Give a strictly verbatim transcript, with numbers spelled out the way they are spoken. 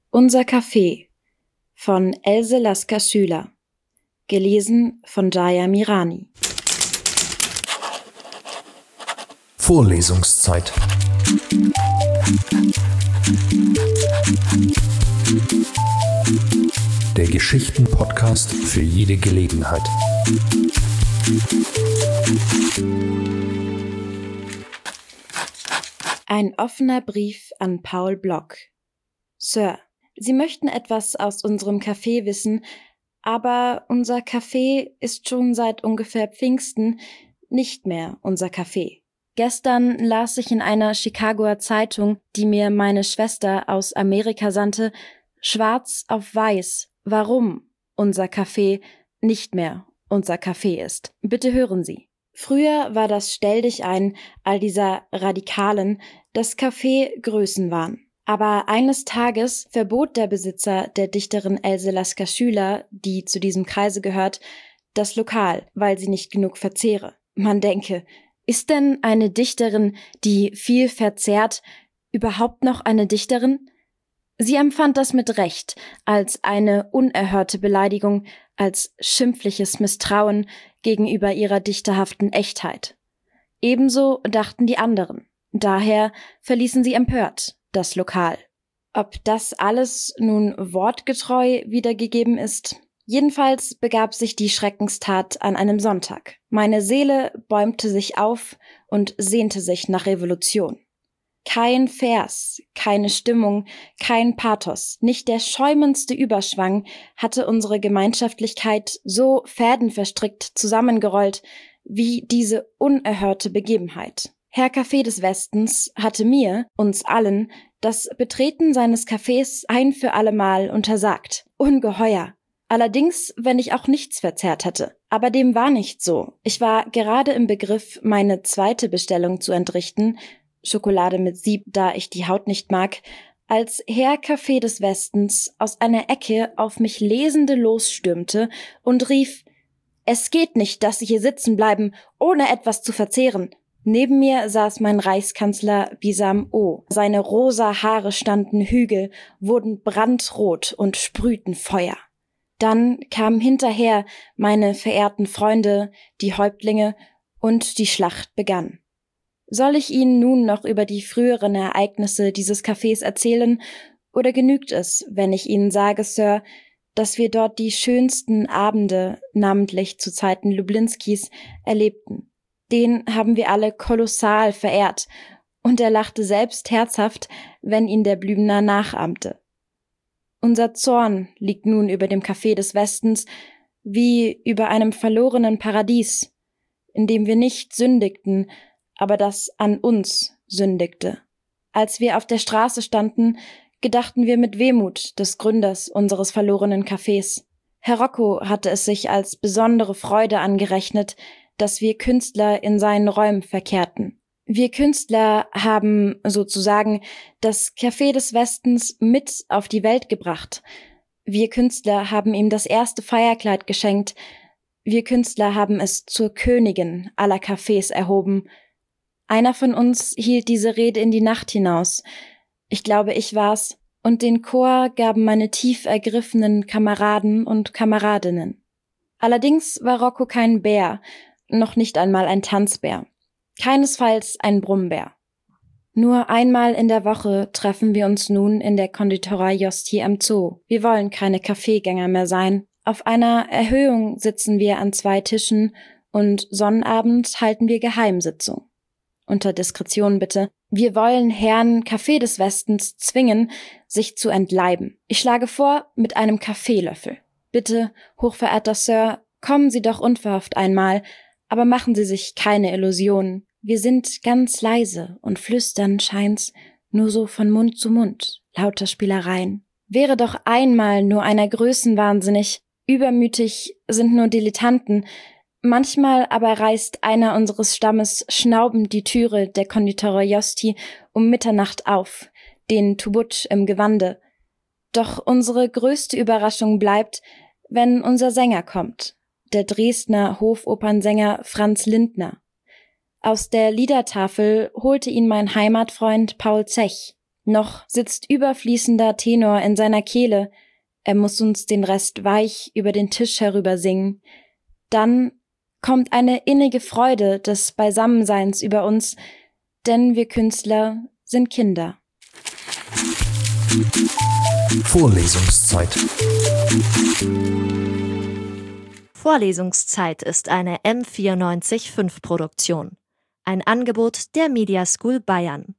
Unser Café von Else Lasker-Schüler. Gelesen von Jaya Mirani. Vorlesungszeit. Der Geschichten-Podcast für jede Gelegenheit. Ein offener Brief an Paul Block. Sir, Sie möchten etwas aus unserem Café wissen, aber unser Café ist schon seit ungefähr Pfingsten nicht mehr unser Café. Gestern las ich in einer Chicagoer Zeitung, die mir meine Schwester aus Amerika sandte, schwarz auf weiß, warum unser Café nicht mehr unser Café ist. Bitte hören Sie. Früher war das Stelldichein all dieser Radikalen das Café Größenwahn. Aber eines Tages verbot der Besitzer der Dichterin Else Lasker-Schüler, die zu diesem Kreise gehört, das Lokal, weil sie nicht genug verzehre. Man denke, ist denn eine Dichterin, die viel verzehrt, überhaupt noch eine Dichterin? Sie empfand das mit Recht als eine unerhörte Beleidigung, als schimpfliches Misstrauen gegenüber ihrer dichterhaften Echtheit. Ebenso dachten die anderen. Daher verließen sie empört das Lokal. Ob das alles nun wortgetreu wiedergegeben ist? Jedenfalls begab sich die Schreckenstat an einem Sonntag. Meine Seele bäumte sich auf und sehnte sich nach Revolution. Kein Vers, keine Stimmung, kein Pathos, nicht der schäumendste Überschwang hatte unsere Gemeinschaftlichkeit so fädenverstrickt zusammengerollt wie diese unerhörte Begebenheit. Herr Café des Westens hatte mir, uns allen, das Betreten seines Cafés ein für allemal untersagt. Ungeheuer! Allerdings, wenn ich auch nichts verzehrt hatte. Aber dem war nicht so. Ich war gerade im Begriff, meine zweite Bestellung zu entrichten, Schokolade mit Sieb, da ich die Haut nicht mag, als Herr Café des Westens aus einer Ecke auf mich Lesende losstürmte und rief: »Es geht nicht, dass Sie hier sitzen bleiben, ohne etwas zu verzehren.« Neben mir saß mein Reichskanzler Bisam O. Seine rosa Haare standen Hügel, wurden brandrot und sprühten Feuer. Dann kamen hinterher meine verehrten Freunde, die Häuptlinge, und die Schlacht begann. Soll ich Ihnen nun noch über die früheren Ereignisse dieses Cafés erzählen, oder genügt es, wenn ich Ihnen sage, Sir, dass wir dort die schönsten Abende, namentlich zu Zeiten Lublinskis, erlebten? Den haben wir alle kolossal verehrt, und er lachte selbst herzhaft, wenn ihn der Blümner nachahmte. Unser Zorn liegt nun über dem Café des Westens wie über einem verlorenen Paradies, in dem wir nicht sündigten, aber das an uns sündigte. Als wir auf der Straße standen, gedachten wir mit Wehmut des Gründers unseres verlorenen Cafés. Herr Rocco hatte es sich als besondere Freude angerechnet, dass wir Künstler in seinen Räumen verkehrten. Wir Künstler haben sozusagen das Café des Westens mit auf die Welt gebracht. Wir Künstler haben ihm das erste Feierkleid geschenkt. Wir Künstler haben es zur Königin aller Cafés erhoben. Einer von uns hielt diese Rede in die Nacht hinaus. Ich glaube, ich war's. Und den Chor gaben meine tief ergriffenen Kameraden und Kameradinnen. Allerdings war Rocco kein Bär, noch nicht einmal ein Tanzbär. Keinesfalls ein Brummbär. Nur einmal in der Woche treffen wir uns nun in der Konditorei Jost am Zoo. Wir wollen keine Kaffeegänger mehr sein. Auf einer Erhöhung sitzen wir an zwei Tischen und Sonnabend halten wir Geheimsitzung. Unter Diskretion bitte. Wir wollen Herrn Café des Westens zwingen, sich zu entleiben. Ich schlage vor, mit einem Kaffeelöffel. Bitte, hochverehrter Sir, kommen Sie doch unverhofft einmal, aber machen Sie sich keine Illusionen. Wir sind ganz leise und flüstern, scheint's, nur so von Mund zu Mund, lauter Spielereien. Wäre doch einmal nur einer größenwahnsinnig, übermütig sind nur Dilettanten, manchmal aber reißt einer unseres Stammes schnaubend die Türe der Konditorei Josti um Mitternacht auf, den Tubutsch im Gewande. Doch unsere größte Überraschung bleibt, wenn unser Sänger kommt. Der Dresdner Hofopernsänger Franz Lindner. Aus der Liedertafel holte ihn mein Heimatfreund Paul Zech. Noch sitzt überfließender Tenor in seiner Kehle, er muss uns den Rest weich über den Tisch herüber singen. Dann kommt eine innige Freude des Beisammenseins über uns, denn wir Künstler sind Kinder. Vorlesungszeit. Vorlesungszeit ist eine M vierundneunzig Komma fünf Produktion. Ein Angebot der Media School Bayern.